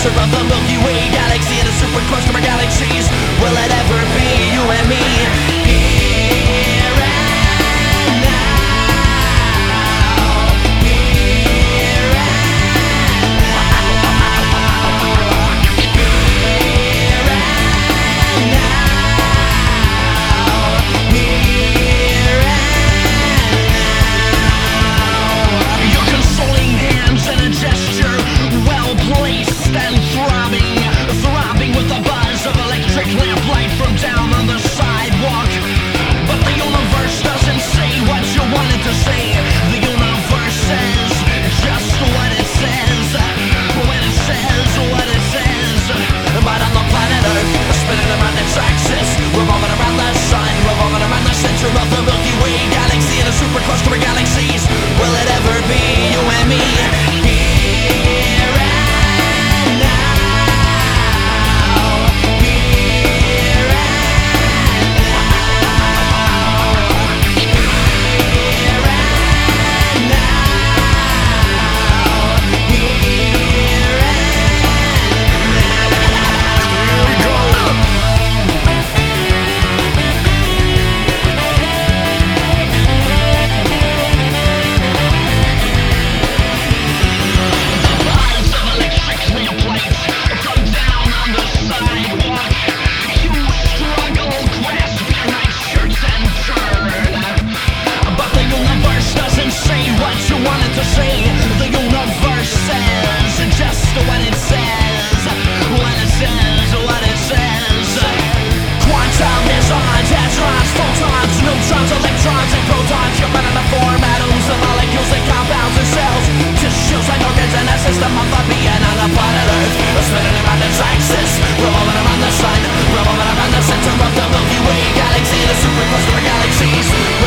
center of the Milky Way galaxy, and a supercluster of galaxies. Will it ever be you and me? Here and now. Here and now. Here and now. Here and now. Your consoling hands and a gesture, well placed and throbbing, throbbing with the buzz of electric lamplight from down on the sidewalk. But the universe doesn't say what you want it to say. The universe says just what it says, when it says what it says. But on the planet Earth, spinning around its axis, revolving around the sun, revolving around the center of the Milky Way galaxy, and a supercluster of galaxies. Will it ever be you and me? Here and now. Here and now. Here and now. Here and buzz of electric lamplights from down on the sidewalk. You struggle, grasp your nightshirts and turn. But the universe doesn't say what you want it to say. The universe says just what it says, when it says what it says. Quantum mesons, hadrons, photons, neutrons, electrons, and protons. You're better to form atoms and molecules and compounds and cells, tissues and organs, and a system of a being on a planet Earth, spinning around its axis, revolving around the sun, revolving around the center of the Milky Way galaxy, the supercluster of galaxies.